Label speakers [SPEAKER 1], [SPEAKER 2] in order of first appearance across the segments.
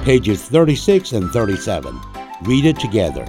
[SPEAKER 1] pages 36 and 37. Read it together.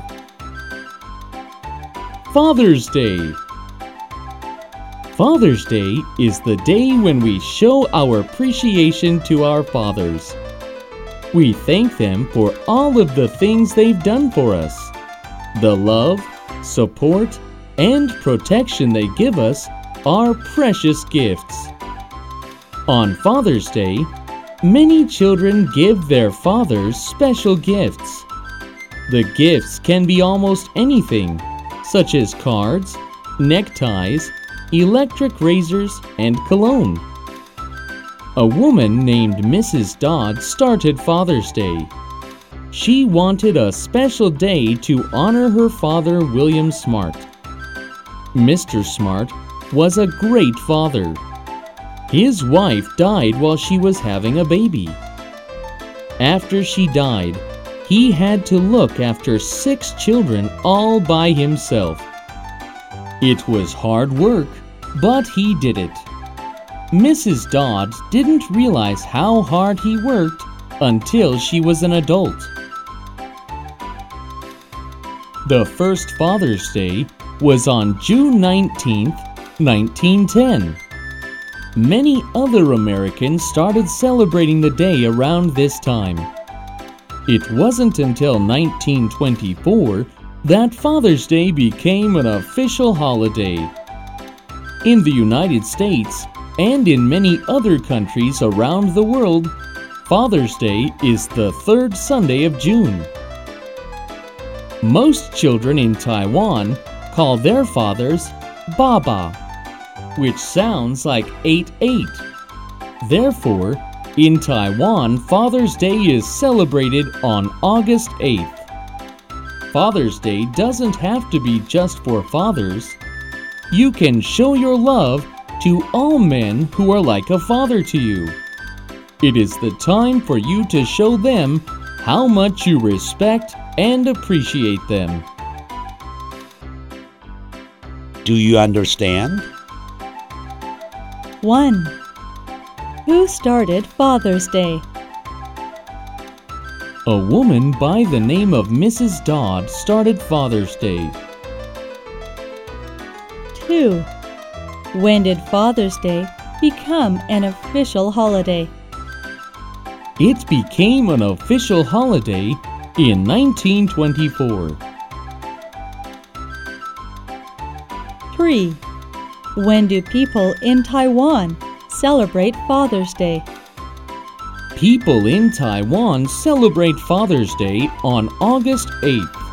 [SPEAKER 2] Father's Day. Father's Day is the day when we show our appreciation to our fathers. We thank them for all of the things they've done for us. The love, support, and protection they give us are precious gifts. On Father's Day, many children give their fathers special gifts. The gifts can be almost anything, such as cards, neckties, electric razors, and cologne. A woman named Mrs. Dodd started Father's Day. She wanted a special day to honor her father, William Smart. Mr. Smart was a great father. His wife died while she was having a baby. After she died, he had to look after 6 children all by himself. It was hard work, but he did it. Mrs. Dodd didn't realize how hard he worked until she was an adult. The first Father's Day was on June 19, 1910. Many other Americans started celebrating the day around this time. It wasn't until 1924 that Father's Day became an official holiday. In the United States and in many other countries around the world, Father's Day is the 3rd Sunday of June. Most children in Taiwan call their fathers Baba, which sounds like 88. Therefore, in Taiwan, Father's Day is celebrated on August 8th. Father's Day doesn't have to be just for fathers. You can show your love to all men who are like a father to you. It is the time for you to show them how much you respect and appreciate them.
[SPEAKER 1] Do you understand?
[SPEAKER 3] 1. Who started Father's Day?
[SPEAKER 2] A woman by the name of Mrs. Dodd started Father's Day.
[SPEAKER 3] 2. When did Father's Day become an official holiday?
[SPEAKER 2] It became an official holiday in 1924.
[SPEAKER 3] 3. When do people in Taiwan celebrate Father's Day?
[SPEAKER 2] People in Taiwan celebrate Father's Day on August 8th.